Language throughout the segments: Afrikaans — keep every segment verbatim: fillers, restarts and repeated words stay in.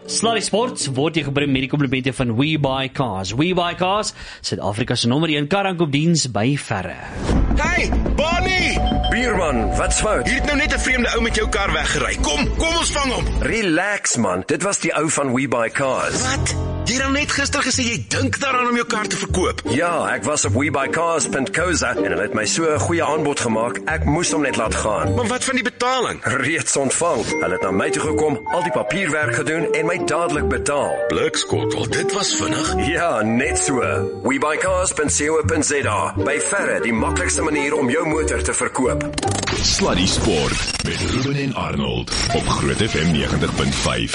Sluddy Sports word jy gebring met die komplimente van WeBuyCars. WeBuyCars, Suid-Afrika se nommer een karaankoopdiens by verre. Hey, Bonnie! Bierman, wat's fout? Hier het nou net 'n vreemde ou met jou kar weggery. Kom, kom ons vang hom. Relax man, dit was die ou van WeBuyCars. Wat? Jy het net gister gesê jy dink daaraan om jou kar te verkoop. Ja, ek was op webuycars punt co za en hulle het my so 'n goeie aanbod gemaak, ek moes hom net laat gaan. Maar wat van die betaling? Reeds ontvang. Hulle het na my toe gekom, al die papierwerk gedoen en my dadelik betaal. Blikskottel, dit was vinnig. Ja, net so. webuycars punt co punt za. By verre die maklikste manier om jou motor te verkoop. Sluddy Sport met Ruben en Arnold op Groot F M negentig punt vyf.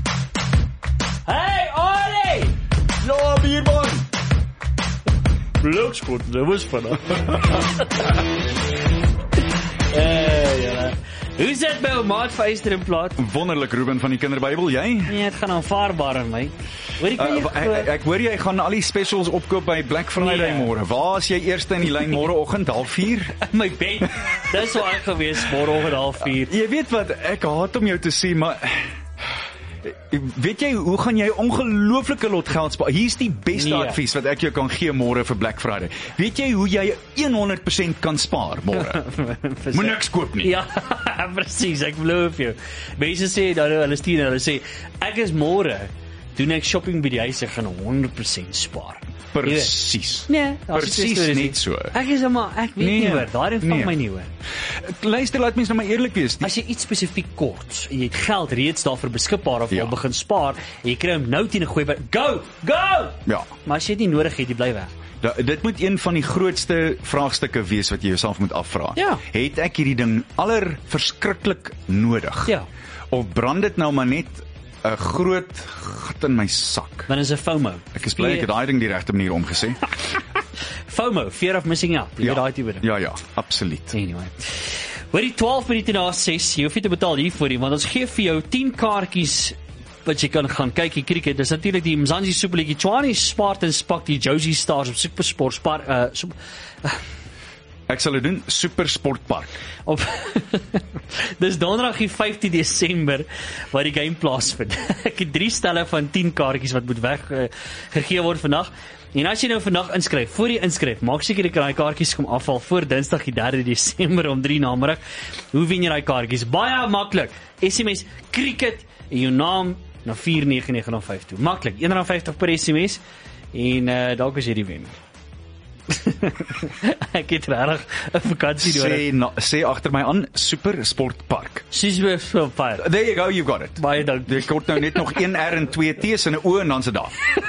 Hey, Ollie! Ja, Bierman! Blikskot, dit was vanaf. Eh, ja. Hoe is dit by ou maat vir Eyster en Plaat? Wonderlik, Ruben van die Kinderbybel, jy? Nee, het gaan aanvaarbaar aan my. Hoor ek Uh, ek, ek, ek hoor jy gaan al die specials opkoop by Black Friday Nee. môre. Waar is jy eerste in die lyn môreoggend, half vier? my bed. Dis waar ek gewees môreoggend half vier. Jy weet wat, ek haat om jou te sê, maar weet jy, hoe gaan jy ongelooflike lot geld spaar? Hier is die beste Nee. advies wat ek jou kan gee môre vir Black Friday. Weet jy hoe jy honderd persent kan spaar môre? Moet niks koop nie. Ja, presies, ek beloof jou. Mense sê, dan hulle stuur, hulle sê, ek is môre, doen ek shopping by die huis, ek gaan honderd persent spaar. Presies. Nee, Presies net so. Ek is maar, ek weet Nee, nie hoor, daarin vang nee. my nie hoor. Luister, laat mens nou maar eerlik wees. Die As jy iets spesifiek kort, en jy het geld reeds daarvoor beskikbaar, of jy Ja. al begin spaar, en jy kry hom nou teen 'n goeie by, go, go! Ja. Maar as jy dit nie nodig het, jy bly weg. Da, dit moet een van die grootste vraagstukke wees wat jy jouself moet afvra. Ja. Het ek hierdie ding allerverskriklik nodig? Ja. Of brand dit nou maar net 'n groot gat in my sak? Dan is 'n FOMO. Ek is bly ek het daai ding die regte manier omgesê. FOMO, fear of missing out. Jy weet daai tipe ding. Ja, ja, absoluut. Anyway. Hoor die twaalf minute na ses, jy hoef nie te betaal hiervoor nie, want ons gee vir jou tien kaartjies wat jy kan gaan kyk die cricket. Dis natuurlik die Mzansi Superliga, Tshwane Spartans spak die Josie Stars op Supersport Spar uh super, Ek sal dit doen, Super Sportpark. op Dis donderdag die vyfde Desember waar die game plaasvind. Ek het drie stelle van tien kaartjies wat moet weg uh, gegee word vandag. En as jy nou vandag inskryf, voor jy inskryf, maak seker die daai kaartjies kom afval voor Dinsdag die derde Desember om drie namiddag. Hoe wen jy daai kaartjies? Baie maklik. S M S cricket en jou naam na vier nege nege nege vyf toe. Maklik, een rand vyftig per S M S en uh, dalk is jy die wen. Ek het regtig 'n vakansie nodig. Sê, na, sê agter my aan, Super Sportpark. Sis weer so fire. There you go, you've got it. Baie dankie. Jy kort nou net nog een R en twee T's en 'n O en dan se daar.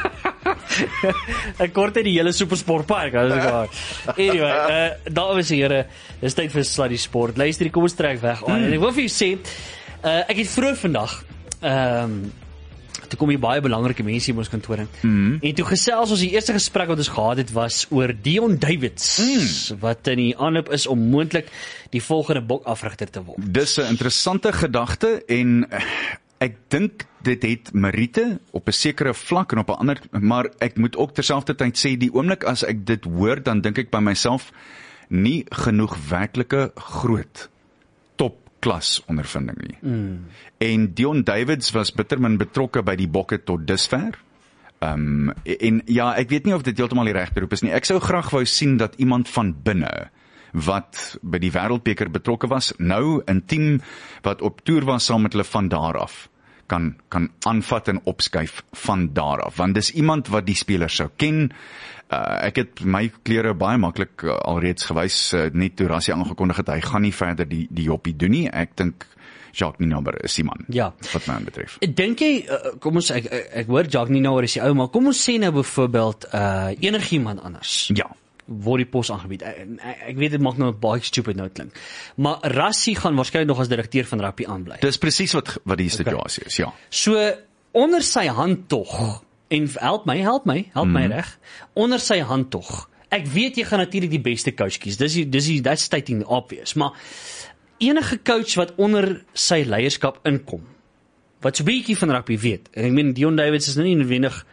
Ek kort uit die hele Supersportpark, as ek waar. Anyway, uh, dames en here, dis tyd vir Sluddy Sport. Luister, kom ons trek weg aan. Mm. En ek wil vir julle sê, uh, ek het vroeg vandag, ehm um, toe kom hier baie belangrike mense in ons kantore. Mm. En toe gesels ons, die eerste gesprek wat ons gehad het was oor Dion Davids, mm. wat in die aanloop is om moontlik die volgende bokafrigter te word. Dis 'n interessante gedagte en ek dink dit het meriete op 'n sekere vlak en op 'n ander, maar ek moet ook terselfdertyd sê die oomblik as ek dit hoor, dan dink ek by myself nie genoeg werklike groot topklas ondervinding nie. Mm. En Dion Davids was bittermin betrokke by die bokke tot dusver. Um, en ja, ek weet nie of dit heeltemal die regte roep is nie. Ek sou graag wou sien dat iemand van binne wat by die Wêreldbeker betrokke was, nou intiem wat op toer was saam met hulle van daar af kan kan aanvat en opskuif van daar af, want dis iemand wat die spelers sou ken. Uh, ek het my klere baie maklik uh, alreeds gewys, uh, net toe Rassie aangekondig het hy gaan nie verder die die joppie doen nie. Ek dink Jacques Nienaber is die man, Ja. wat my betref. Dink jy, uh, kom ons, ek, ek, ek hoor Jacques Nienaber is die ou, maar kom ons sê nou byvoorbeeld uh, enigiemand anders. Ja. Word die pos aangebied. Ek, ek, ek weet dit mag nou baie stupid nou klink. Maar Rassie gaan waarskynlik nog as direkteur van rugby aanbly. Dis presies wat wat die situasie is, ja. So onder sy hand tog, en help my, help my, help mm. my reg. Onder sy hand tog. Ek weet jy gaan natuurlik die beste coach kies. Dis die, dis die, that's stating obvious, maar enige coach wat onder sy leierskap inkom, wat so 'n bietjie van rugby weet. En ek meen Dion Davids is nou nie noodwendig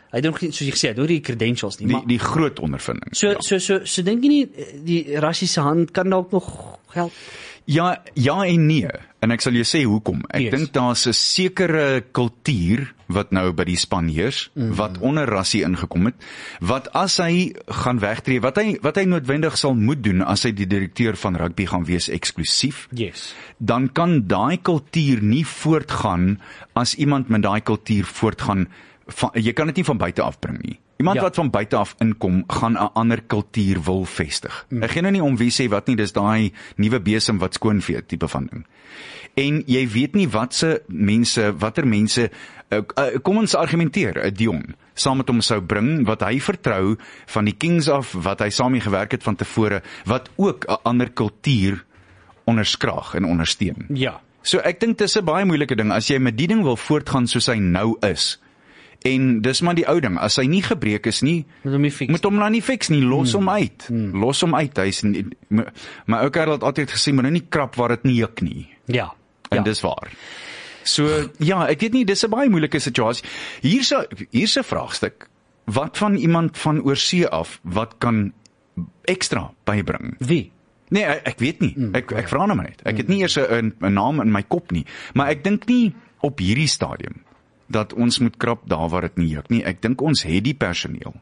Hy doen soos jy gesê het, oor die credentials nie, Die maar die groot ondervinding. so so so so dink jy nie die rassiese hand kan dalk nog help? Ja, ja en nee. En ek sal jou sê hoekom. Ek Yes. dink daar's 'n sekere kultuur wat nou by die span heers, mm-hmm. wat onder rassie ingekom het, wat as hy gaan wegtree, wat hy wat hy noodwendig sal moet doen as hy die direkteur van rugby gaan wees eksklusief, Yes. dan kan daai kultuur nie voortgaan as iemand met daai kultuur voortgaan. Van, jy kan dit nie van buite af bring nie. Iemand Ja. wat van buite af inkom, gaan 'n ander kultuur wil vestig. Mm. Ek gee nou nie om wie sê wat nie, dis daai nuwe besem wat skoonvee tipe van ding. En jy weet nie watse mense, watter mense, uh, uh, kom ons argumenteer, 'n Dion, saam met hom sou bring, wat hy vertrou van die Kings af, wat hy saam mee gewerk het van tevore, wat ook 'n ander kultuur onderskraag en ondersteun. Ja. So ek dink dis 'n baie moeilike ding, as jy met die ding wil voortgaan soos hy nou is, en dis maar die ou ding, as hy nie gebreek is nie, Moet hom nie fix. moet hom nou nie fix nie, los hom uit, los hom uit, hy is nie, my ou kerel het altyd gesê, moet nou nie krap waar dit nie juk nie, Ja. en Ja. dis waar. So, ja, ek weet nie, dis 'n baie moeilike situasie. Hier's 'n hier's 'n vraagstuk, wat van iemand van oorsee af, wat kan ekstra bybring? Wie? Nee, ek, ek weet nie. Ek ek vra nou maar net. Ek het nie eers 'n 'n naam in my kop nie, maar ek dink nie op hierdie stadium dat ons moet krap daar waar dit nie juk nie. Ek dink ons het die personeel.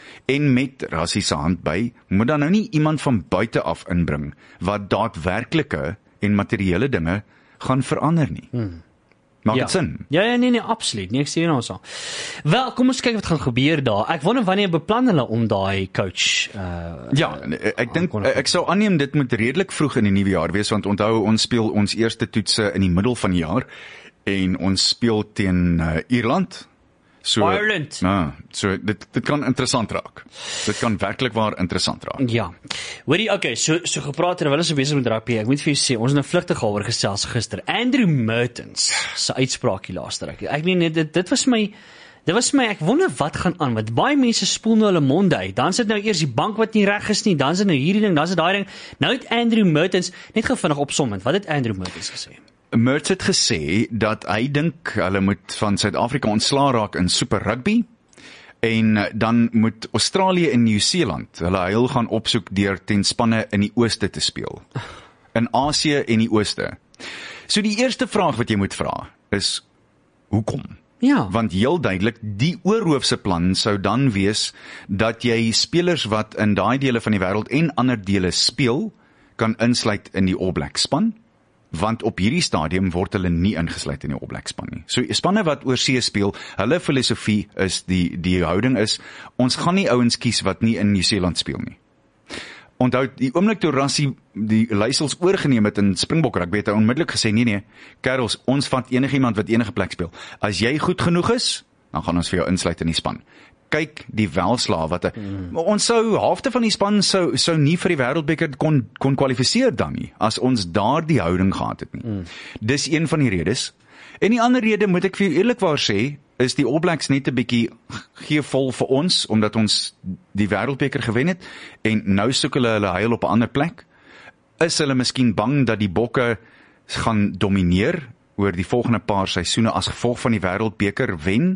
En met Rassie se hand by, moet dan nou nie iemand van buite af inbring wat daadwerklike en materiële dinge gaan verander nie. Hmm. Maak dit sin? Ja, ja, nee, nee, absoluut. Nee, ek sê nou so. Wel, kom ons kyk wat gaan gebeur daar. Ek wonder wanneer beplan hulle om daai coach uh Ja, ek dink ek sou aanneem dit moet redelik vroeg in die nuwe jaar wees, want onthou ons speel ons eerste toetse in die middel van die jaar en ons speel teen uh, Ierland. So Ireland. Ja, so dit dit kan interessant raak. Dit kan werklik waar interessant raak. Ja. Hoorie, okay, so so gepraat terwyl ons so besig met rugby. Ek moet vir jou sê, ons het nou vlugtig daaroor gesels gister. Andrew Mertens se uitspraak hier laaste ruk. Ek meen dit dit was my Dit was my, ek wonder wat gaan aan, want baie mense spoel nou hulle monde uit. Dan sit nou eers die bank wat nie reg is nie, dan sit nou hierdie ding, dan sit daai ding. Nou het Andrew Mertens, net gou vinnig opsommend, wat het Andrew Mertens gesê? Mertz het gesê dat hy dink hulle moet van Suid-Afrika ontslaa raak in Super Rugby en dan moet Australië en Nieu-Seeland hulle heil gaan opsoek deur ten spanne in die ooste te speel. In Asië en die ooste. So die eerste vraag wat jy moet vra is, hoekom? Ja. Want heel duidelik, die oorhoofse plan sou dan wees dat jy spelers wat in daai dele van die wêreld en ander dele speel, kan insluit in die All Blacks span, want op hierdie stadium word hulle nie ingesluit in die All Blacks span nie. So spanne wat oorsee speel, hulle filosofie is, die die houding is, ons gaan nie ouens kies wat nie in Nieu-Seeland speel nie. Onthou, die oomblik toe Rassie die leiersels oorgeneem het in Springbok rugby, het hy onmiddellik gesê, nee nee, kerels, ons vat enigiemand wat enige plek speel. As jy goed genoeg is, dan gaan ons vir jou insluit in die span. Kyk die welslae wat hy, mm. ons sou, halfte van die span sou, sou nie vir die wêreldbeker kon, kon kwalifiseer dan nie, as ons daar die houding gehad het nie. Mm. Dis een van die redes. En die ander rede, moet ek vir jou eerlikwaar sê, is die All Blacks net 'n bietjie geevol vir ons, omdat ons die wêreldbeker gewen het, en nou soek hulle hulle heil op 'n ander plek. Is hulle miskien bang dat die Bokke gaan domineer oor die volgende paar seisoene as gevolg van die wêreldbeker wen?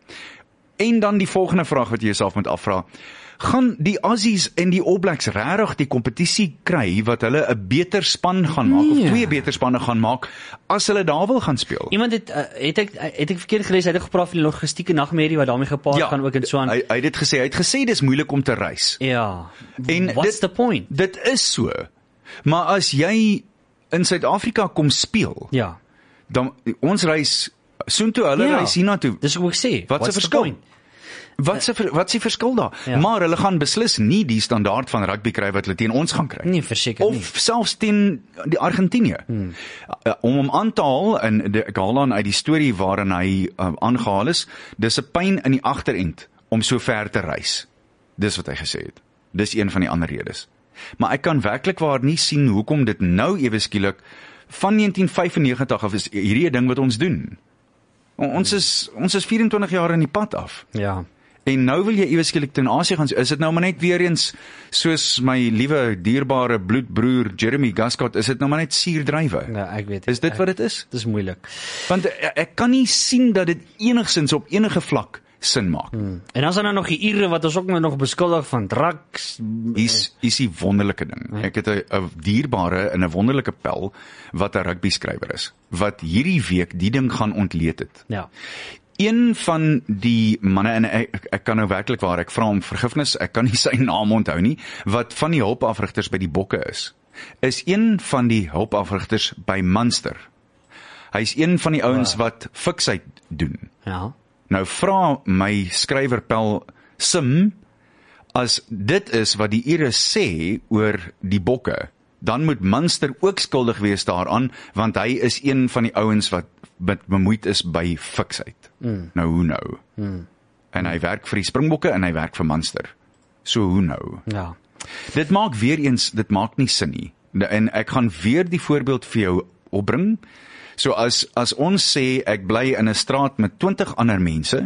En dan die volgende vraag wat jy jouself moet afvra, gaan die Aussies en die All Blacks regtig die kompetisie kry wat hulle 'n beter span gaan maak, Nee. of twee beter spanne gaan maak, as hulle daar wil gaan speel? Iemand het, uh, het ek, het ek verkeerd gelees, hy het gepraat van die logistieke nagmerrie wat daarmee gepaard gaan ook en so aan. hy, hy het dit gesê, hy het gesê dis moeilik om te reis. Ja, En what's dit, the point? Dit is so, maar as jy in Suid-Afrika kom speel, Ja, dan ons reis soontoe, hulle Ja. reis hiernatoe. dis hoe ek sê, Wat 'n what's the verskil? point? Wat se wat se verskil daar? Ja. Maar hulle gaan beslis nie die standaard van rugby kry wat hulle teen ons gaan kry. Nee, verseker Of nie. selfs teen die Argentinië. Hmm. Uh, om hom aan te haal, en de, ek haal aan uit die storie waarin hy uh, aangehaal is, dis 'n pyn in die agterend om so ver te reis. Dis wat hy gesê het. Dis een van die ander redes. Maar ek kan werklik waar nie sien hoekom dit nou ewe skielik van negentien vyfennegentig af is hierdie ding wat ons doen. Ons is ons is vyf en twintig jaar in die pad af. Ja. En nou wil jy ewe skielik ten Asie gaan, is dit nou maar net weer eens, soos my liewe, dierbare bloedbroer Jeremy Gascott, is dit nou maar net suurdrywe? Ja, ek weet. Is dit ek, wat dit is? Dis moeilik. Want ek, ek kan nie sien dat dit enigsins op enige vlak sin maak. Hmm. En dan is daar nou nog die Ire wat ons ook nou nog beskuldig van drugs. Is is die wonderlike ding. Ek het 'n 'n dierbare en 'n wonderlike pel wat 'n rugby skrywer is, wat hierdie week die ding gaan ontleed het. Ja. Een van die manne, en ek, ek kan nou werklik waar, ek vra om vergifnis, ek kan nie sy naam onthou nie, wat van die hulpafrigters by die Bokke is, is een van die hulpafrigters by Munster. Hy is een van die ouens wat fiksheid doen. Ja. Nou vra my skrywer Pel Sim, as dit is wat die Ire sê oor die Bokke, dan moet Munster ook skuldig wees daaraan, want hy is een van die ouens wat bemoeid is by fiksheid. Mm. Nou, hoe nou? Mm. En hy werk vir die Springbokke en hy werk vir Munster. So, hoe nou? Ja. Dit maak weer eens, dit maak nie sin nie. En ek gaan weer die voorbeeld vir jou opbring. So as, as ons sê, ek bly in 'n straat met twintig ander mense,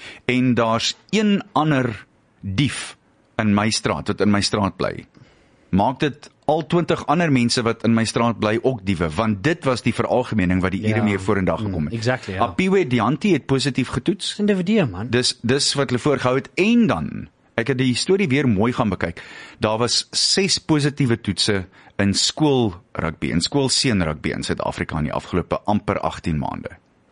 en daar's een ander dief in my straat, wat in my straat bly, maak dit al twintig ander mense wat in my straat bly ook diewe, want dit was die veralgemening wat die Ire Ja. mee vorendag gekom het. Mm, exactly, ja. Apiwe Dianti het positief getoets, Dis 'n individu, man. dis, dis wat hulle voorgehou het, en dan, ek het die storie weer mooi gaan bekyk, daar was ses positiewe toetse in skool rugby, in skoolseun rugby in Suid-Afrika in die afgelope amper agttien maande.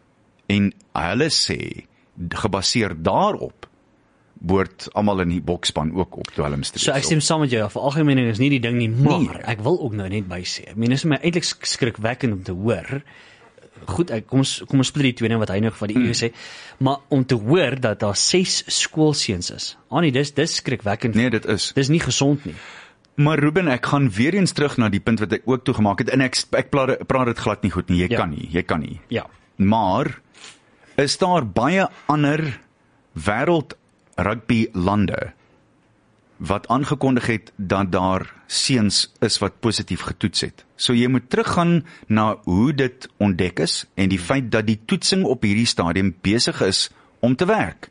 En hulle sê, gebaseer daarop, behoort almal in die bokspan ook op Dwelmstreek. So ek stem saam met jou, veralgemening is nie die ding nie, maar Nee. ek wil ook nou net by sê, ek meen, dit is my eintlik skrikwekkend om te hoor, goed, ek, kom ons, kom ons split die tweede wat hy nog van die mm. sê, maar om te hoor dat daar ses skoolseuns is, Annie, dis, dis skrikwekkend, Nee, dit is. dis nie gesond nie. Maar Ruben, ek gaan weer eens terug na die punt wat ek ook toegemaak het, en ek, ek praat, praat dit glad nie goed nie, jy Ja. kan nie, jy kan nie. Ja. Maar, is daar baie ander wêreld rugby lande wat aangekondig het dat daar seuns is wat positief getoets het. So jy moet teruggaan na hoe dit ontdek is en die feit dat die toetsing op hierdie stadium besig is om te werk.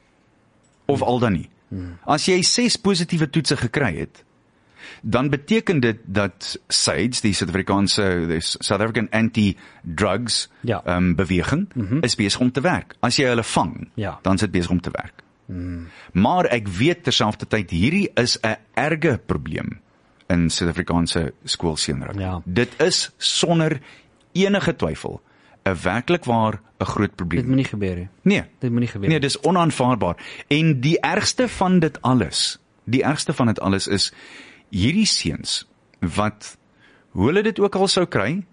Of al dan nie. As jy ses positiewe toetse gekry het, dan beteken dit dat SAIDS, die Suid-Afrikaanse, die South African Anti-Drugs Ja. um, beweging, mm-hmm. is besig om te werk. As jy hulle vang, Ja. dan is dit besig om te werk. Mm. Maar ek weet terselfdertyd, hierdie is 'n erge probleem in Suid-Afrikaanse skoolseunrugby. Ja. Dit is sonder enige twyfel 'n werklik waar 'n groot Dit probleem. moet nie gebeur nie. Nee. Dit moet nie gebeur Nee, nie. dis onaanvaarbaar. En die ergste van dit alles, die ergste van dit alles is, hierdie seuns, wat, hoe hulle dit ook al sou kry,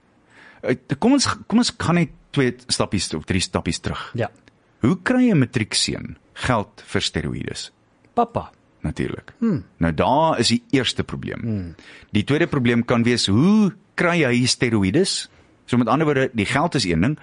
kom ons, kom ons gaan net twee stappies, of drie stappies terug. Ja. Hoe kry 'n matriekseun geld vir steroïdes? Papa. Natuurlik. Hmm. Nou daar is die eerste probleem. Hmm. Die tweede probleem kan wees, hoe kry hy steroïdes? So met ander woorde, die geld is een ding,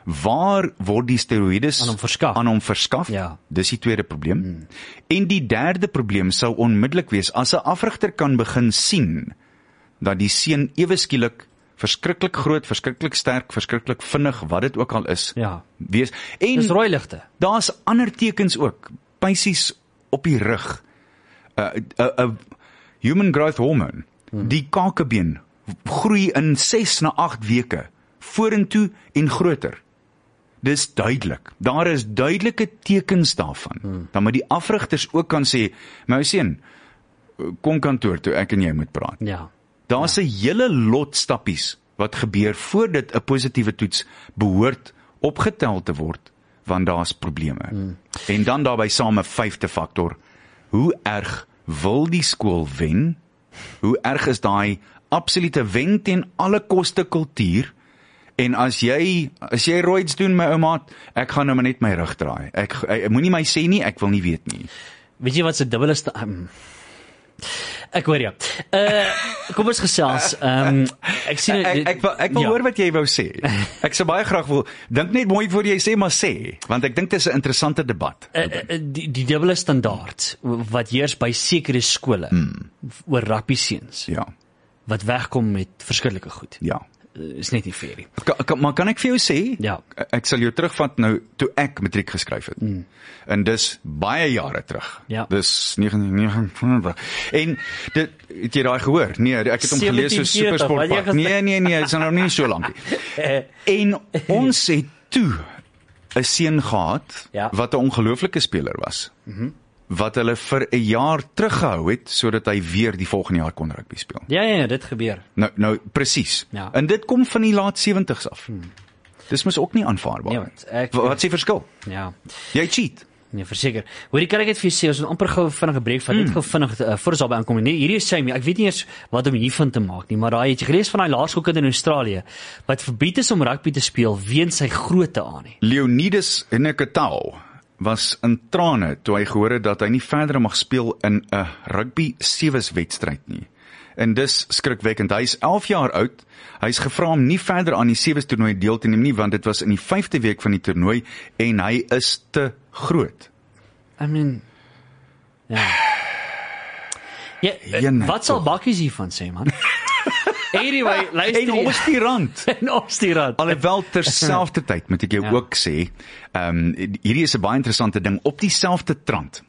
waar word die steroïdes Aan hom verskaf? aan hom verskaf? Ja. Dis die tweede probleem. Hmm. En die derde probleem sou onmiddellik wees, as 'n afrigter kan begin sien, dat die seun ewe skielik verskriklik groot, verskriklik sterk, verskriklik vinnig, wat dit ook al is, Ja. wees. En Dis rooi ligte. daar's ander tekens ook, pysies op die rug, 'n uh, uh, uh, human growth hormone, hmm. die kakebeen groei in ses na agt weke vorentoe en groter. Dis duidelik. Daar is duidelike tekens daarvan. Hmm. Dan moet die afrigters ook kan sê, my seun, kom kantoor toe, ek en jy moet praat. Ja. Daar's 'n hele lot stappies wat gebeur voordat 'n positiewe toets behoort opgetel te word, want daar's probleme. Hmm. En dan daarbey saam 'n vyfde faktor, hoe erg wil die skool wen? Hoe erg is daai absolute wen teen alle koste kultuur? En as jy as jy roids doen, my ouma, ek gaan nou maar net my rug draai. Ek, ek moenie my sê nie, ek wil nie weet nie. Weet jy wat se dubbele sta um, Ek hoor jou. Uh kom ons gesels. Um ek sien Ek ek wil ek wil ja. hoor wat jy wou sê. Ek sou baie graag wil dink net mooi voor jy sê, maar sê, want ek dink dit is 'n interessante debat. Uh, uh, die die dubbele standaard wat heers by sekere skole hmm. oor rugby seuns Ja. wat wegkom met verskillike goed. Ja. Uh, is net nie fair nie. Ka, ka, maar kan ek vir jou sê? Ja. Ek sal jou terugvat nou toe ek matriek geskryf het. Mm. En dis baie jare terug. Ja. Dis negentien negenennegentig. En dit het jy daai gehoor? Nee, ek het hom gelees so sewentien veertig, Supersportpark. wat jy Nee, nee, nee, dit is nou nie so lank nie. En ons het toe 'n seun gehad, ja. wat 'n ongelooflike speler was, mm-hmm. wat hulle vir 'n jaar teruggehou het, sodat hy weer die volgende jaar kon rugby speel. Ja, ja, dit gebeur. Nou, nou presies. Ja. En dit kom van die laat sewentig's af. Hmm. Dis mos ook nie aanvaarbaar. Ja, wat, ek, wat is die verskil? Ja. Jy cheat. Nee, verseker. Hoorie, kan ek dit vir jou sê, ons moet amper gou vinnige breek vat, mm. net gou vinnig, uh, voor ons daarby aankom. Nee, hierdie is Sammy, ek weet nie eers wat om hiervan te maak nie, maar daai het jy gelees van daai laerskoolkind in Australië, wat verbied is om rugby te speel, weens sy grootte aan nie. Leonidas Nekatau was in trane toe hy gehoor het dat hy nie verder mag speel in 'n rugby sewe's wedstryd nie. En dis skrikwekkend. Hy is elf jaar oud. Hy is gevra om nie verder aan die sewe's toernooi deel te neem nie, want dit was in die vyfde week van die toernooi en hy is te groot. I mean, ja. Ja, Jene, wat sal bakkies hiervan sê, man? Anyway, luister. En ons die rand. En ons die rand. Alhoewel terselfdertyd moet ek jou ja. ook sê, um, hierdie is 'n baie interessante ding, op dieselfde trant.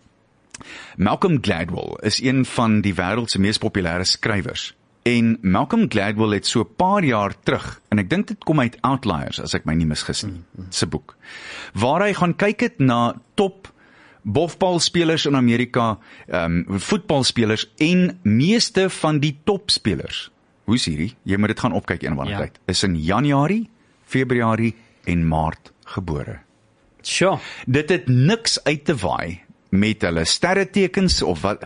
Malcolm Gladwell is een van die wêreld se mees populêre skrywers. En Malcolm Gladwell het so 'n paar jaar terug, en ek dink dit kom uit Outliers, as ek my nie misgis nie, se boek, waar hy gaan kyk het na top bofbalspelers in Amerika, um, voetbalspelers en meeste van die topspelers. Hoe is hierdie? Jy moet dit gaan opkyk een wanneer ja. tyd. Is in Januarie, Februarie en Maart gebore. Sure. Dit het niks uit te waai met hulle sterretekens of wat.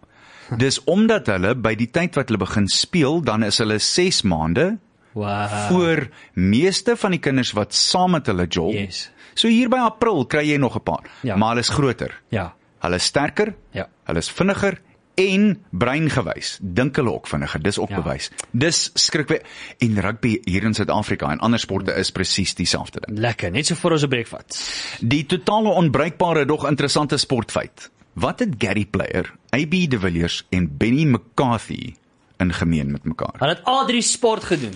Dis omdat hulle by die tyd wat hulle begin speel, dan is hulle ses maande wow. voor meeste van die kinders wat saam met hulle jol. Yes. So hier by April kry jy nog 'n paar, ja. maar hulle is groter. Ja. Hulle is sterker, ja. hulle is vinniger en breingewys. Dink hulle ook vinniger, dis ook ja. bewys. Dis skrikwekkend. En rugby hier in Suid-Afrika en ander sporte is presies dieselfde ding. Lekker, net so voor ons 'n breek vat. Die totale onbruikbare, dog interessante sportfeit. Wat het Gary Player, A B de Villiers en Benny McCarthy in gemeen met mekaar? Hulle het al drie sport gedoen.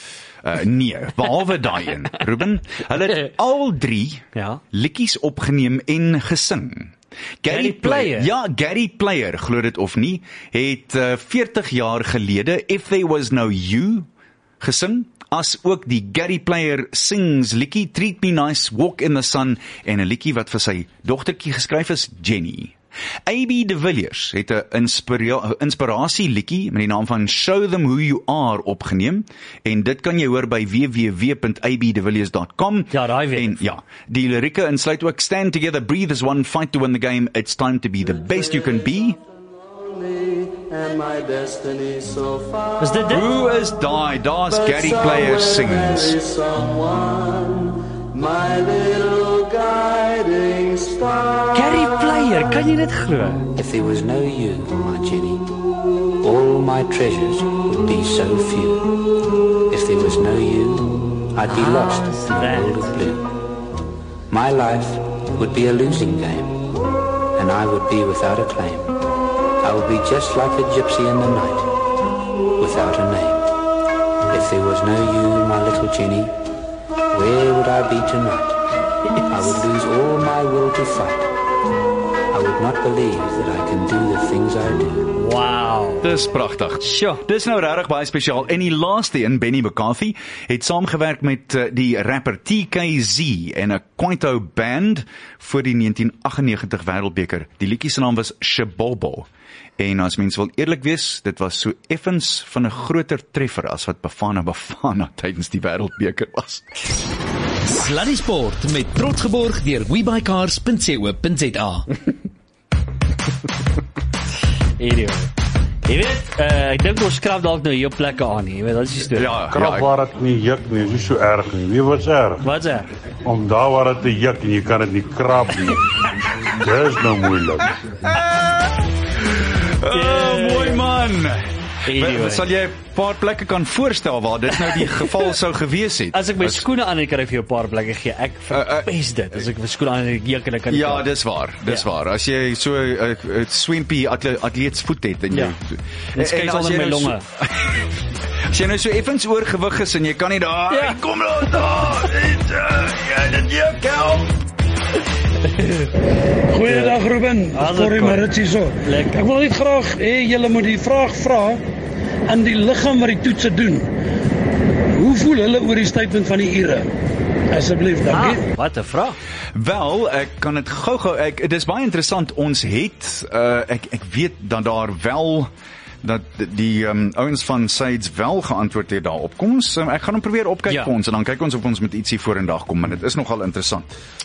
Uh, nee, behalwe daai een, Ruben. Hulle het al drie ja. liedjies opgeneem en gesing. Gary, Gary Player. Ja, Gary Player, glo dit of nie, het uh, veertig jaar gelede If There Was No You gesing, as ook die Gary Player Sings liedjie Treat Me Nice, Walk in the Sun en 'n liedjie wat vir sy dogtertjie geskryf is, Jenny. A B de Villiers het 'n inspira- inspirasie liedjie met die naam van Show Them Who You Are opgeneem en dit kan jy hoor by w w w punt a b de villiers punt com. Ja, daai weet. En ja, die lirieke insluit ook Stand Together, Breathe as One, Fight to Win the Game, It's Time to Be the Best You Can Be. Is dit dit? Who is die? Daar's Gary Player sings. My little guiding star. Gary Player, kan jy dit glo? If there was no you, my Jenny, all my treasures would be so few. If there was no you, I'd be lost in the world of blue. My life would be a losing game, and I would be without a claim. I would be just like a gypsy in the night, without a name. If there was no you, my little Jenny, where would I be tonight? I would lose all my will to fight. I would not believe that I can do the things I do. Wow. Dis pragtig. Sure. Dis nou regtig baie spesiaal. En die laaste een, Benny McCarthy, het saamgewerk met uh, die rapper T K Z en 'n Kwaito band vir die negentien agt-en-negentig Wêreldbeker. Die liedjie se naam was Shabobo. En as mens wil eerlik wees, dit was so effens van 'n groter treffer as wat Bafana Bafana tydens die Wêreldbeker was. Sluddy Sport met trots geborg deur we buy cars punt co punt za. Anyway. Jy weet, uh, ek dink ons skrap dalk nou hier plekke aan nie. Jy weet, dat is die storie. Ja, Krap ja, waar dit nie juk nie, is so erg nie. Wie wat's erg? Wat sê? Om daar waar dit te juk en jy kan dit nie krap nie. Dis nou moeilik. Oh, mooi man. Anyway. Sal jy 'n paar plekke kan voorstel waar dit nou die geval sou gewees het? As ek my skoene aan het kan ek vir jou 'n paar plekke gee. Ek verpes dit. As ek my skoene aan het juk en ek kan Ja, klaar. dis waar, dis Ja. waar. As jy so 'n uh, uh, swimpy atle, atleetsvoet het en jy Ja. En skei onder my nou longe. So, as jy nou so effens oorgewig is en jy kan nie daar, Ja. kom nou daar. Dit ja, dit juk help. Goeiedag Ruben, Hallo, Corrie Cor. Maritsie so. Lekker. Ek wil net graag hê julle moet die vraag vra aan die liggaam wat die toetse doen. Hoe voel hulle oor die statement van die ure? Asseblief, dankie. Ah, wat 'n vraag. Wel, ek kan dit gou-gou ek dit is baie interessant. Ons het uh, ek ek weet dat daar wel dat die um, ouens van Sides wel geantwoord het daarop. Kom ons, um, ek gaan hom probeer opkyk Ja. vir ons en dan kyk ons of ons met ietsie vorendag kom, maar dit is nogal interessant.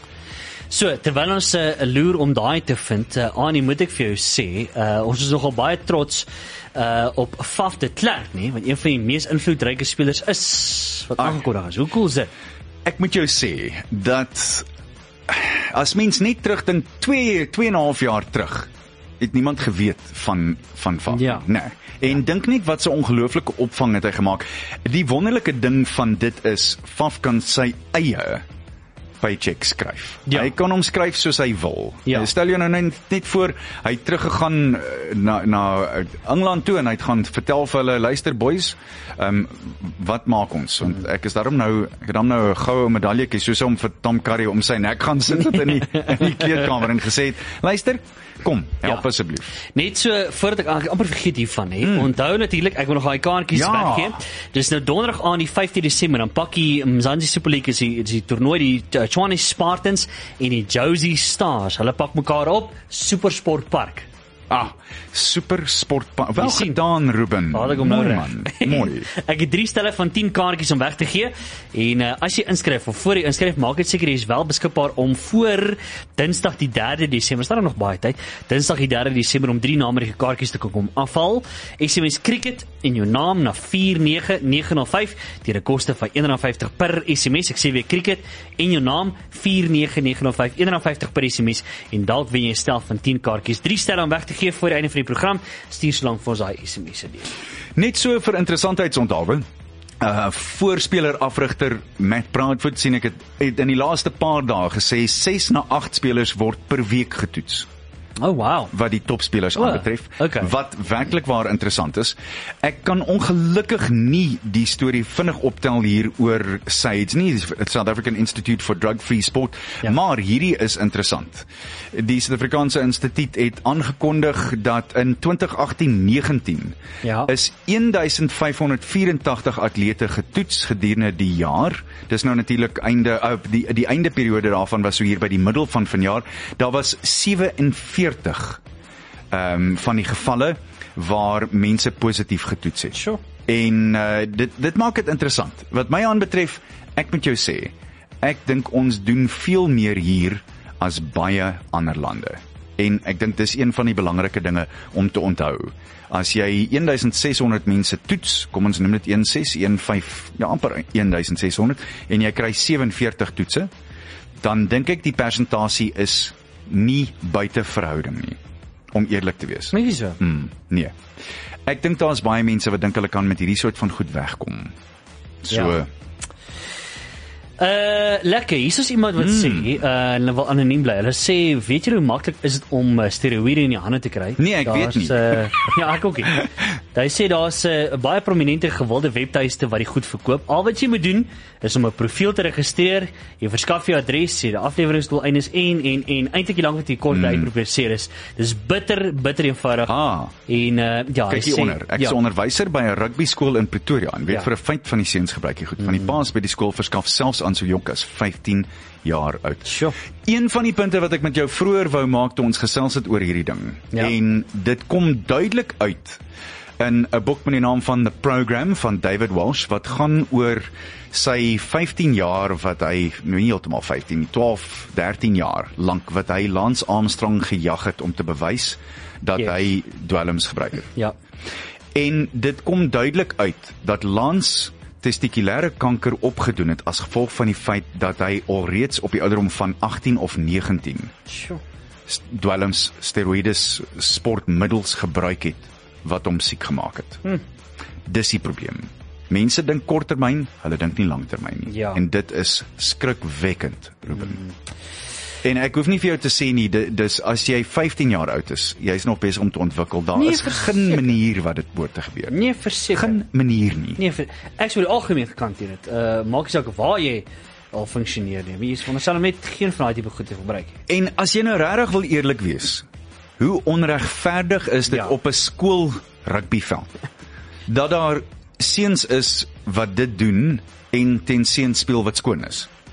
So, terwyl ons 'n uh, loer om daai te vind, uh, Annie, moet ek vir jou sê, uh, ons is nogal baie trots uh, op Faf de Klerk, nie? Want een van die mees invloedryke spelers is wat aangekondig is. Hoe cool is dit? Ek moet jou sê dat as mens net terugdink twee twee en 'n half jaar terug, het niemand geweet van van Faf. Ja. Nee. En ja. dink net wat so 'n ongelooflike opvang het hy gemaak. Die wonderlike ding van dit is Faf kan sy eie paycheck skryf. Ja. Hy kan hom skryf soos hy wil. Ja. Stel jou nou net, net voor, hy het teruggegaan na na Engeland toe en hy het gaan vertel vir hulle, luister boys, um, wat maak ons? Want ek is daarom nou, ek het dan nou 'n goue medaljetjie soos om vir Tom Curry om sy nek gaan sit het in die in die kleedkamer en gesê het, luister, kom, help Ja. asseblief. Net so, voordat ek eigenlijk amper vergeet hiervan, he. Mm. Onthou natuurlik, ek wil nog daai kaartjies Ja. weggee. Dis nou donderdag aan die vyfde Desember, dan pak die Mzansi Super League, is die, is die toernooi, die uh, Tshwane Spartans en die Josie Stars. Hulle pak mekaar op, Supersportpark. Ah, super sportpark. Wel Jy sien. gedaan, Ruben. Daar het ek hom nou Mooi reg. man, mooi. Ek het drie stelle van tien kaartjies om weg te gee. En uh, as jy inskryf of voor jy inskryf, maak dit seker jy is wel beskikbaar om voor Dinsdag die derde Desember. Is daar nog baie tyd? Dinsdag die derde Desember om drie namerige kaartjies te kom afval. S M S cricket en jou naam na vier nege nege nul vyf teen 'n koste van een rand vyftig per S M S. Ek sê weer cricket en jou naam vier nege nege nul vyf, een rand vyftig per S M S en dalk wen jy 'n stel van tien kaartjies. Drie stelle om weg te gee voor die einde van die program. Stuur so lank vir ons daai S M S se deel. Net so vir interessantheidsonthaalwe. Uh voorspeler afrigter Matt Proudfoot sien ek het, het in die laaste paar dae gesê ses na agt spelers word per week getoets. Oh wow. Wat die topspelers Oh, aanbetref, okay. wat werklik waar interessant is. Ek kan ongelukkig nie die storie vinnig optel hier oor Sides nie, South African Institute for Drug Free Sport, Ja. maar hierdie is interessant. Die Suid-Afrikaanse Instituut het aangekondig dat in twintig agttien negentien Ja. is vyftienhonderd vyfentagtig atlete getoets gedurende die jaar. Dis nou natuurlik einde uh, die die eindeperiode daarvan was so hier by die middel van vanjaar. Daar was sewenveertig ehm um, van die gevalle waar mense positief getoets het. Sure. En uh, dit dit maak dit interessant. Wat my aanbetref, ek moet jou sê, ek dink ons doen veel meer hier as baie ander lande. En ek dink dis een van die belangrike dinge om te onthou. As jy sixteen hundred mense toets, kom ons noem dit sixteen, fifteen, ja amper sixteen hundred, en jy kry sewenveertig toetse, dan dink ek die persentasie is nie buite verhouding nie, om eerlik te wees. Nie so. Hmm, nee. Ek dink daar is baie mense wat dink hulle kan met hierdie soort van goed wegkom. So, Ja. Uh lekker. Hier is iemand wat mm. sê, uh hulle wil anoniem bly. Hulle sê, weet jy hoe maklik is dit om uh, steroïde in die hande te kry? Nee, ek weet nie. Uh, ja, ek ook nie. Hy sê daar's 'n uh, baie prominente gewilde webtuiste wat die goed verkoop. Al wat jy moet doen is om 'n profiel te registreer, jy verskaf jou adres, sê die afleweringsdoeleindes en en en eintlik die lank wat jy kort mm. uitprobeer is. Dis bitter bitter eenvoudig. Ah. En uh ja, kyk hy hier sê, onder. Ek is ja. onderwyser by 'n rugby skool in Pretoria en weet Ja. vir 'n feit van die seuns gebruik jy goed. Van die paas by die skool verskaf selfs aan so jonk as vyftien jaar oud. Sure. Een van die punte wat ek met jou vroeër wou maak toe ons gesels het oor hierdie ding. Ja. En dit kom duidelik uit in 'n boek met die naam van The Program van David Walsh wat gaan oor sy vyftien jaar wat hy, nou nie heeltemal vyftien, twaalf, dertien jaar lank wat hy Lance Armstrong gejag het om te bewys dat Yes. hy dwelms gebruik het. Ja. En dit kom duidelik uit dat Lance testikulêre kanker opgedoen het as gevolg van die feit dat hy alreeds op die ouderdom van agttien of negentien Sure. dwelms, steroïdes, sportmiddels gebruik het wat hom siek gemaak het. Hm. Dis die probleem. Mense dink korttermyn, hulle dink nie langtermyn nie. Ja. En dit is skrikwekkend, Ruben. Mm. En ek hoef nie vir jou te sê nie, dis as jy vyftien jaar oud is, jy is nog besig om te ontwikkel, daar Nee, is geen manier wat dit behoort te gebeur. Nee, verseker. Geen manier nie. Nee, vir, ek sou die algemeen gekant hier het. Uh maak nie saak waar jy al funksioneer nie. Wie is veronderstel om net geen van daai tipe goed te gebruik nie. En as jy nou regtig wil eerlik wees, hoe onregverdig is dit Ja. op 'n skool rugbyveld? Dat daar seuns is wat dit doen en ten seuns speel wat skoon is.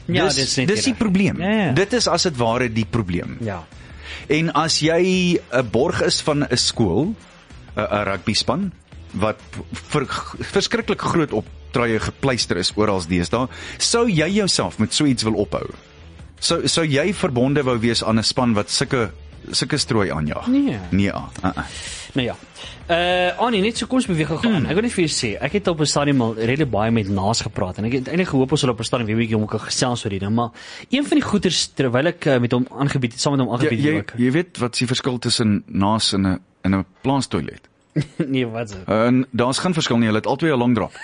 Ja, dis dis net dis die reg. probleem. Ja, ja. Dit is as dit ware die probleem. Ja. En as jy 'n borg is van 'n skool, 'n 'n rugbyspan wat vir, verskriklik groot op truie gepleister is oral deesdae, sou jy jouself met so iets wil ophou? Sou sou jy verbonde wou wees aan 'n span wat sulke sulke strooi aanjaag? Nee. Nee, uh -uh. Nou ja. Uh Annie, net so kom ons beweeg gou aan. Mm. Ek wil net vir jou sê, ek het op 'n stadium al redelik baie met Naas gepraat en ek het eintlik gehoop ons sal op 'n stadium weer 'n bietjie om kan gesels oor dit, maar een van die goeters terwyl ek uh, met hom aangebied het, saam met hom aangebied jy, ook. jy weet wat is die verskil tussen Naas en 'n in 'n plaastoilet? Nee, wat is dit? En daar's geen verskil nie, hulle het albei 'n long drop.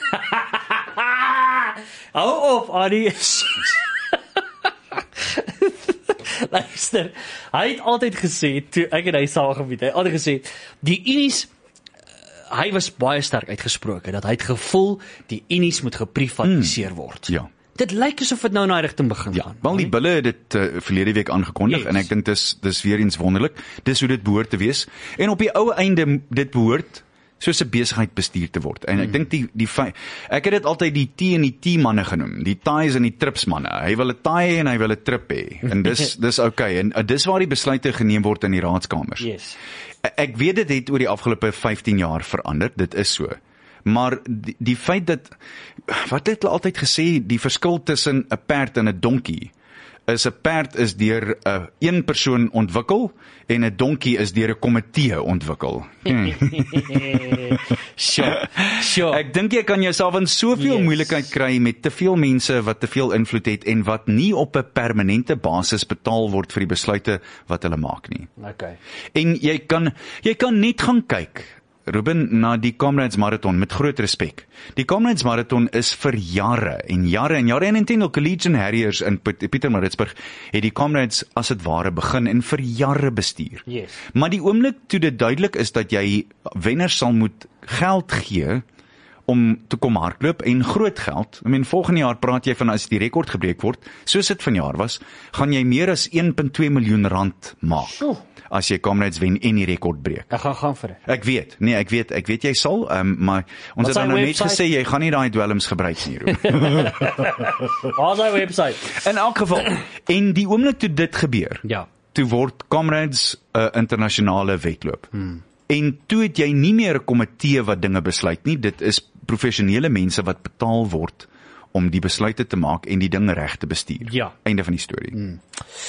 Hou op, Annie. Luister, hy het altyd gesê, toe ek en hy saamgebied, hy het altyd gesê, die Unis, uh, hy was baie sterk uitgesproke, dat hy het gevoel, die Unis moet geprivatiseer word. Hmm, ja. Dit lyk asof dit nou na die rigting begin Ja, gaan. wel die Bulle het dit uh, verlede week aangekondig, Yes. en ek dink dis dis weer eens wonderlik. Dis hoe dit behoort te wees. En op die ou einde dit behoort soos 'n besigheid bestuur te word. En ek mm. dink die die fei, ek het dit altyd die T en die T manne genoem, die ties en die trips manne. Hy wil 'n tie en hy wil 'n trip hê. En dis dis okay. En uh, dis waar die besluite geneem word in die raadskamers. Yes. Ek weet dit het oor die afgelope vyftien jaar verander, dit is so. Maar die, die feit dat, wat het hulle altyd gesê, die verskil tussen 'n perd en 'n donkie, is 'n perd is deur 'n uh, een persoon ontwikkel, en 'n donkie is deur 'n komitee ontwikkel. Hmm. Sure, sure. Ek dink jy kan jouself in soveel Yes. moeilikheid kry met te veel mense wat te veel invloed het, en wat nie op 'n permanente basis betaal word vir die besluite wat hulle maak nie. Okay. En jy kan, jy kan net gaan kyk, Ruben, na die Comrades Marathon, met groot respek. Die Comrades Marathon is vir jare en jare en jare, en intendeel Collegian Harriers in Pietermaritzburg het die Comrades as het ware begin en vir jare bestuur. Yes. Maar die oomblik toe dit duidelik is dat jy wenners sal moet geld gee om te kom hardloop, en groot geld, I mean, volgende jaar praat jy van, as die rekord gebreek word, soos dit vanjaar was, gaan jy meer as een komma twee miljoen rand maak. Oh. As jy Comrades wen en die rekord breek. Ek gaan gaan vir dit. Ek weet, nee, ek weet, ek weet jy sal, um, maar ons Wat het sy dan nou net website? gesê, jy gaan nie daai dwelms gebruik nie, Ruben. Waar is hy website? In elk geval, en die oomblik toe dit gebeur, Ja. toe word Comrades 'n uh, internasionale wedloop. Hmm. En toe het jy nie meer 'n komitee wat dinge besluit nie, dit is professionele mense wat betaal word om die besluite te maak en die dinge reg te bestuur. Ja. Einde van die storie. Hmm.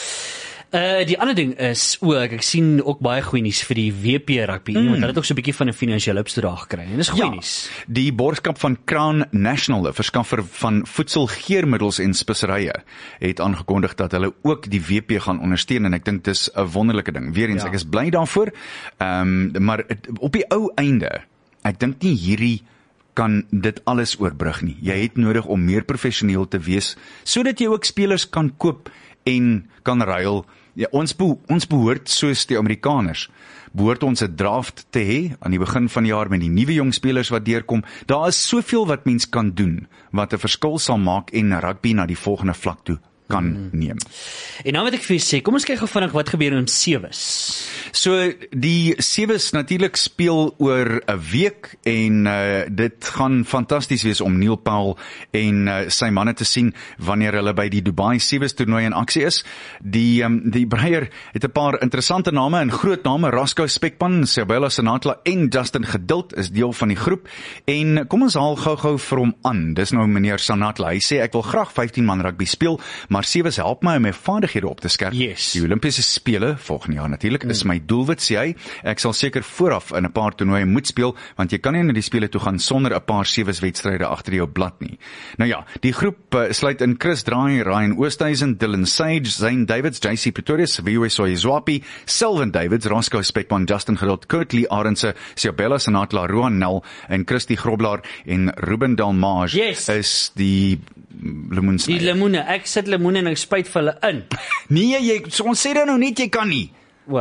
Uh, die ander ding is ook, ek sien ook baie goeie nuus vir die W P rugby, mm. want hulle het ook so 'n bietjie van 'n finansiële opstoot gekry. En dis goeie Ja, nuus. die borgskap van Crown National, 'n verskaffer van voedselgeurmiddels en speserye, het aangekondig dat hulle ook die W P gaan ondersteun, en ek dink dis 'n wonderlike ding. Weerens, Ja. ek is bly daarvoor, um, maar het, op die ou einde, ek dink nie hierdie kan dit alles oorbrug nie. Jy het nodig om meer professioneel te wees, sodat jy ook spelers kan koop en kan ruil. Ja, ons, be, ons behoort, soos die Amerikaners, behoort ons 'n draft te hê aan die begin van die jaar met die nuwe jong spelers wat deurkom. Daar is soveel wat mens kan doen wat 'n verskil sal maak en rugby na die volgende vlak toe kan neem. En nou wat ek vir jou sê, kom ons kyk gou vinnig wat gebeur in Sewes. So die Sewes natuurlik speel oor 'n week, en uh, dit gaan fantasties wees om Neil Powell en uh, sy manne te sien wanneer hulle by die Dubai Sewes toernooi in aksie is. Die um, die Breier het 'n paar interessante name en groot name. Rasco Spekman, Siabela Senatla en Justin Geduld is deel van die groep. En kom ons haal gou-gou vir hom aan. Dis nou meneer Senatla. Hy sê ek wil graag vyftien man rugby speel, maar Sewes help my om my vaardighede op te skerp. Yes. Die Olimpiese spele volgende jaar natuurlik mm. is my doelwit, sê hy. Ek sal seker vooraf in 'n paar toernooie moet speel, want jy kan nie na die spele toe gaan sonder 'n paar Sewes wedstryde agter jou blad nie. Nou ja, die groep uh, sluit in Chris Draai, Ryan Oosthuizen, Dylan Sage, Zane Davids, J C Pretorius, Viwe Soyizwapi, Selvin Davids, Rasco Spekman, Justin Geduld, Kurt Lee Arendse, Siabela Senatla, Roan Nel en Christy Groblaar, en Ruben Dalmage Yes. is die lemoensnyer. Die lemoene, ek sit lemoene en ek spuit vir hulle in. Nee, jy, so ons sê dan nou net jy kan nie. O.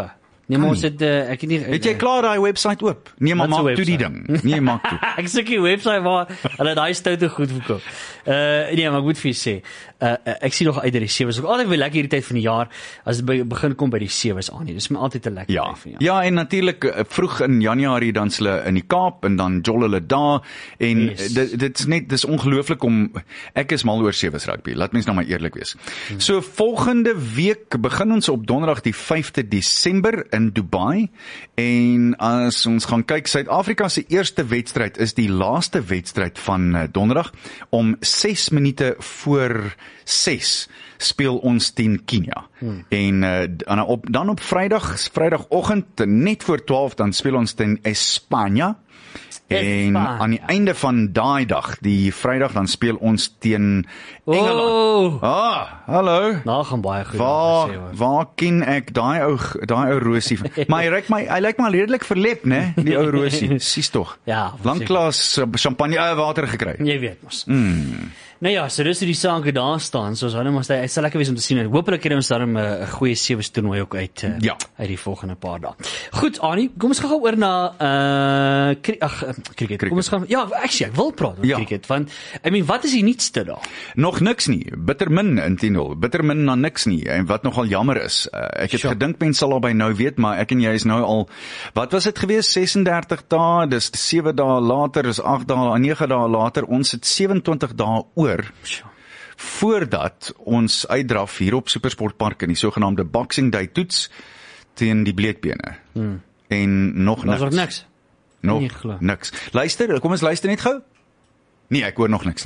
Nee, maar ons het uh, ek het nie Het jy klaar daai webwerf oop? Nee, maar Wat 'n maak toe die website? ding. Nee, maak toe. Ek soek die webwerf waar hulle daai stoute goed verkoop. Uh nee, maar ek moet vir jou sê, uh, uh ek sien nog uit by die sewe's. Ook altyd weer lekker hierdie tyd van die jaar as dit by, begin kom by die sewe's aan nie. Dis my altyd 'n lekker Ja. tyd van jaar. Ja, en natuurlik uh, vroeg in Januarie dan hulle in die Kaap en dan jol hulle daar en Yes. dit dit's net dis ongelooflik om ek is mal oor sewe's rugby. Laat mens nou maar eerlik wees. Hmm. So volgende week begin ons op Donderdag die vyfde Desember in Dubai en as ons gaan kyk, Suid-Afrika se eerste wedstryd is die laaste wedstryd van uh, Donderdag om ses minute voor ses speel ons teen Kenia. Hmm. En uh, dan op dan op Vrydag, Vrydagoggend net voor twaalf dan speel ons teen Espanja. En aan die einde van daai dag, die Vrydag, dan speel ons teen Engeland. Oh, Ah, hallo. nou gaan baie goed Waar gesê, hoor. waar ken ek daai ou daai ou Rosie? Maar hy lyk my hy lyk maar redelik verlep, né? Die ou Rosie. Sies tog. Ja, Lanklaas champagne uh, water gekry. Jy weet mos. Mm. Nou ja, so dis hoe die sake daar staan. So ons hou nou maar hy sal lekker wees om te sien. En hopelik kry ons dan 'n goeie sewe's toernooi ook uit uh, Ja. uit die volgende paar dae. Goed, Annie, kom ons gaan gou oor na uh kri- ag uh, cricket. Kom ons gaan ja, actually ek wil praat oor Ja. cricket want I mean, wat is die nuutste daar? Nog niks nie, bitter min intendeel, bitter min na niks nie, en wat nogal jammer is, uh, ek het Sure. gedink mense sal al by nou weet, maar ek en jy is nou al, wat was dit gewees, ses en dertig dae, dis sewe dae later, dis agt dae, nege dae later, ons het sewe en twintig dae oor, voordat ons uitdraf hier op Supersportpark in die sogenaamde Boxing Day toets, teen die bleekbene, hmm. en nog Daar's niks. nog niks. Nog Nie glo. niks. Luister, kom ons luister net gou. Nee, ek hoor nog niks.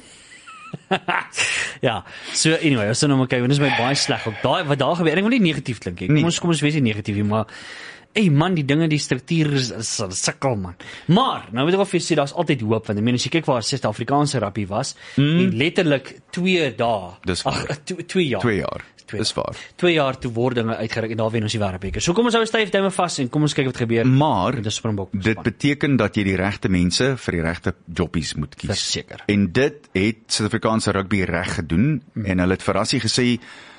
Ja, so anyway, ons sal nou maar kyk, want dit is my baie sleg ook. Daai wat daar gebeur, ek wil nie negatief klink nie. Kom Nee. ons kom ons wees nie negatief nie, maar ey man, die dinge, die struktuur is, is, is sukkel man. Maar nou moet ek wel vir jou sê, daar's altyd hoop, want ek meen as jy kyk waar Suid-Afrikaanse rugby was, mm. en letterlik twee dae, Dis ag, waar. tw- twee jaar. Twee jaar, Twee dis waar. Twee jaar toe word dinge uitgereik en daar wen ons die wêreldbeker. So kom ons hou styf duime vas en kom ons kyk wat gebeur. Maar met die Springbok dit span. beteken dat jy die regte mense vir die regte jobbies moet kies. Verseker. En dit het Suid-Afrikaanse rugby reg gedoen hmm. en hulle het vir Rassie gesê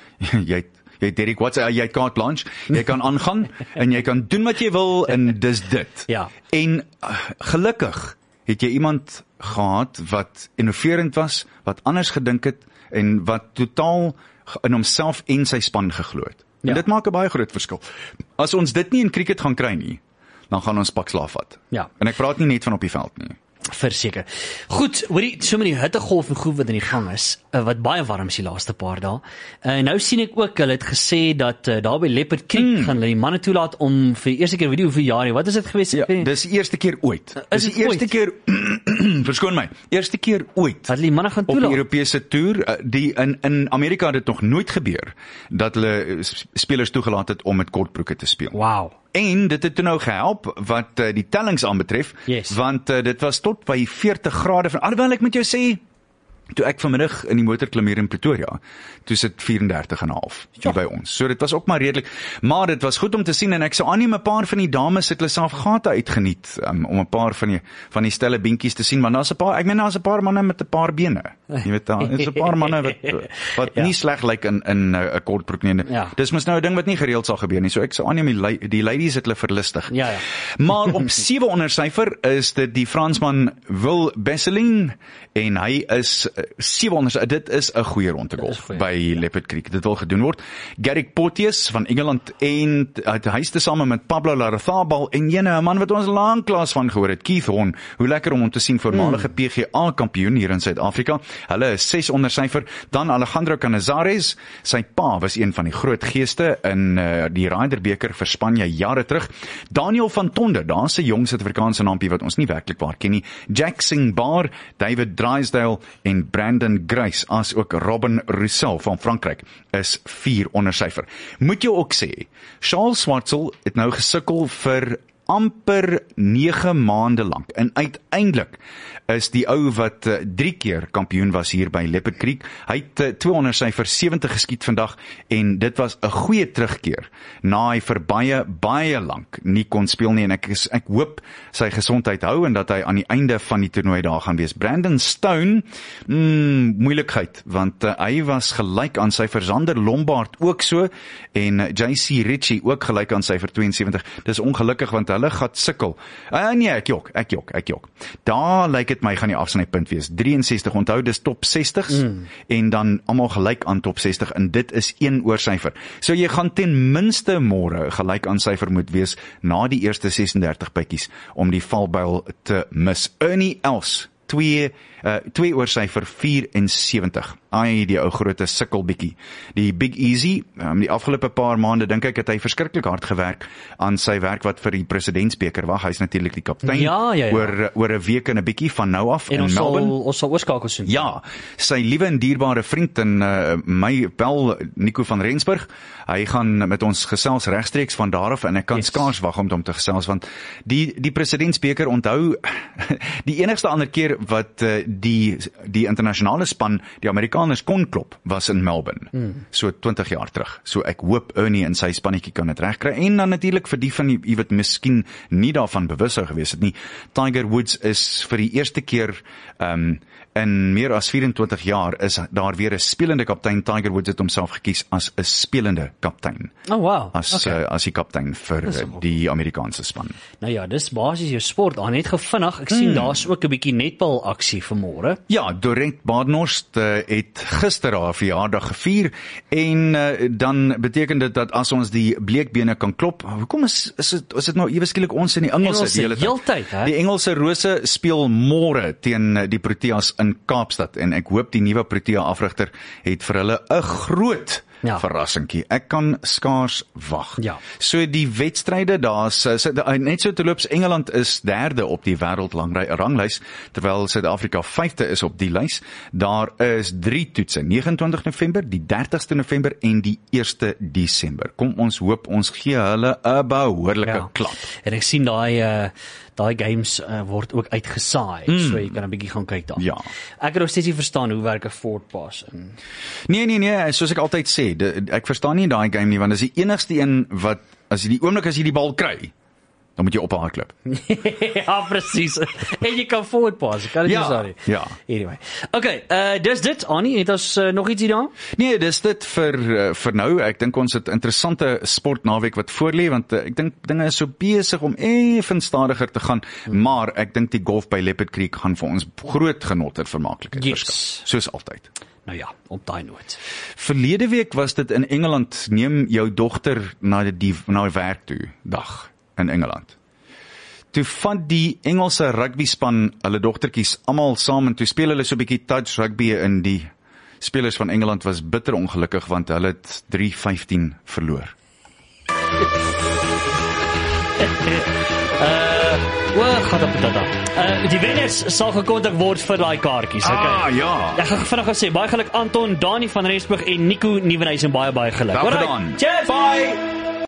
jy het jy het Derek Watts, jy het carte blanche, jy kan aangaan en jy kan doen wat jy wil en dis dit. Ja. En uh, gelukkig het jy iemand gehad wat innoverend was, wat anders gedink het en wat totaal in homself en sy span geglo het. En Ja. dit maak 'n baie groot verskil. As ons dit nie in cricket gaan kry nie, dan gaan ons pak slaaf vat. Ja. En ek praat nie net van op die veld nie. Verseker. Goed, hoorie, so met die hittegolf en goed wat in die gang is, uh, wat baie warm is die laaste paar dae. Uh, nou sien ek ook, hulle het gesê dat uh, daar by Leopard Creek Mm. gaan hulle die manne toelaat om vir die eerste keer, weet jy hoeveel jaar nie, wat is dit gewees? Ja, dis die eerste keer ooit. Is Dis die dit eerste ooit? keer verskoon my. Eerste keer ooit. Dat hulle die manne gaan Op die toelaat. Europese toer, uh, die in in Amerika het dit nog nooit gebeur dat hulle uh, s- spelers toegelaat het om met kortbroeke te speel. Wow. En dit het toe nou gehelp wat uh, die tellings aanbetref, Yes. want uh, dit was tot by veertig grade van, alhoewel ek moet jou sê, toe ek vanmiddag in die motor klim hier in Pretoria, toe sit vyf en dertig en 'n half hier Ja. by ons. So dit was ook maar redelik, maar dit was goed om te sien en ek sou aanneem 'n paar van die dames het hulle self gate uitgeniet um, om 'n paar van die van die stelle beentjies te sien, want daar's 'n paar, ek meen daar's 'n paar manne met 'n paar bene. Jy weet daar is 'n paar manne wat wat Ja. nie sleg lyk in in 'n uh, kortbroek nie. Ja. Dis mos nou 'n ding wat nie gereeld sal gebeur nie. So ek sou aanneem die, li- die ladies het hulle verlustig. Ja, ja. Maar op sewe onder syfer is dit die Fransman Will Besseling en hy is uh, sewe onder syfer. Dit is 'n goeie ronde golf goeie, by ja. Leopard Creek. Dit wil gedoen word. Garrick Porteous van Engeland en uh, hy is tesame met Pablo Larrazabal en jene 'n man wat ons lanklaas van gehoor het, Keith Horn. Hoe lekker om hom te sien, voormalige P G A kampioen hier in Suid-Afrika. Hulle is ses onder syfer. Dan Alejandro Canizares, sy pa was een van die groot geeste in uh, die Ryder beker vir Spanje jare terug. Daniel van Tonder, daar's 'n jong Suid-Afrikaanse naampie wat ons nie werklik waar ken nie. Jack Singbar, David Drysdale en Brandon Grace, as ook Robin Roussel van Frankryk is vier onder syfer. Moet jy ook sê, Charles Swartsel het nou gesukkel vir amper nege maande lank. En uiteindelik is die ou wat uh, drie keer kampioen was hier by Leopard Creek. Hy het uh, tweehonderd syfer sewentig geskiet vandag en dit was 'n goeie terugkeer na hy vir baie, baie lank nie kon speel nie en ek, is, ek hoop sy gesondheid hou en dat hy aan die einde van die toernooi daar gaan wees. Brandon Stone, mm, moeilikheid, want uh, hy was gelyk aan syfer Zander Lombard ook so en uh, J C Ritchie ook gelyk aan syfer twee en sewentig. Dis ongelukkig want hulle gaan sukkel. Uh, nee, ek jok, ek jok, ek jok. Daar lyk dit my gaan die afsnypunt wees. drie en sestig, onthou, dis top sestig mm. en dan almal gelyk aan top sestig en dit is een oor syfer. So jy gaan ten minste môre gelyk aan syfer moet wees na die eerste ses en dertig pikkies om die valbuil te mis. Ernie Els, twee, uh, twee oor syfer vier en sewentig. Ai, die ou groote sukkel bietjie. Die Big Easy, um, die afgelope paar maande dink ek het hy verskriklik hard gewerk aan sy werk wat vir die presidentsbeker wag. Hy's natuurlik die kaptein ja, ja, ja. oor oor 'n week en 'n bietjie van nou af en in ons Melbourne. Sal, ons sal oorskakel sien. Ja, sy liewe en dierbare vriend en uh, my pel Nico van Rensburg, hy gaan met ons gesels regstreeks van daar af en ek kan yes. skaars wag om hom te gesels want die die presidentsbeker, onthou die enigste ander keer wat uh, die die internasionale span die Amerikaners kon klop was in Melbourne, hmm. so twintig jaar terug. So ek hoop Ernie en sy spannetjie kan dit regkry en dan natuurlik vir die van die wat miskien nie daarvan bewus sou gewees het nie. Tiger Woods is vir die eerste keer um, in meer as vyf-en-twintig jaar is daar weer 'n spelende kaptein. Tiger Woods het homself gekies as 'n spelende kaptein. Oh wow. As okay. uh, as die kaptein vir uh, die Amerikaanse span. Nou ja, dis basies jou sport aan net gevinnig. Ek hmm. sien daar's ook 'n bietjie netbal aksie vanmôre. Ja, Dorent Badenhorst uh, het gister haar verjaardag gevier en uh, dan beteken dit dat as ons die bleekbene kan klop, hoekom is is dit is dit nou ewe skielik ons in die Engelse, Engelse die hele tyd, hè? Die Engelse Rose speel môre teen die Proteas in Kaapstad en ek hoop die nuwe Protea afrigter het vir hulle 'n groot ja. verrassingkie. Ek kan skaars wag. Ja. So die wedstryde, daar's net so terloops, Engeland is derde op die wêreldranglys, terwyl Suid-Afrika vyfde is op die lys. Daar is drie toetse, vyf ege November, die dertigste November en die eerste Desember. Kom ons hoop ons gee hulle 'n behoorlike ja. klap. En ek sien daai uh, daai games uh, word ook uitgesaai, mm. so jy kan 'n bietjie gaan kyk daar. Ja. Ek het nog steeds nie verstaan hoe werk 'n forward pass in. Nee nee nee, soos ek altyd sê, de, ek verstaan nie daai game nie want dis die enigste een wat as jy die oomblik as jy die bal kry, dan moet jy ophardloop. Ja, presies. En jy kan forward pass, kan dit ja, nie sorry. Ja. Anyway. Okay, uh dis dit, Annie, het ons uh, nog ietsie daar? Nee, dis dit vir uh, vir nou. Ek dink ons het interessante sportnaweek wat voorlê want uh, ek dink dinge is so besig om effens stadiger te gaan, hmm. maar ek dink die golf by Leopard Creek gaan vir ons groot genot en vermaaklikheid yes. verskaf, soos altyd. Nou ja, op daai noot. Verlede week was dit in Engeland, neem jou dogter na die na die werk toe dag in Engeland. Toe vat die Engelse rugby span hulle dogtertjies almal saam en toe speel hulle so 'n bietjie touch rugby in die spelers van Engeland was bitter ongelukkig want hulle het drie vyftien verloor. uh, well, gaat op dit daar. Uh, die wenners sal gekontak word vir daai kaartjies, okay? Ah, ja. Ek gaan vinnig sê, baie geluk Anton, Dani van Rensburg en Nico Nieuwenhuys en baie baie geluk. Wel gedaan. Cheers! Bye!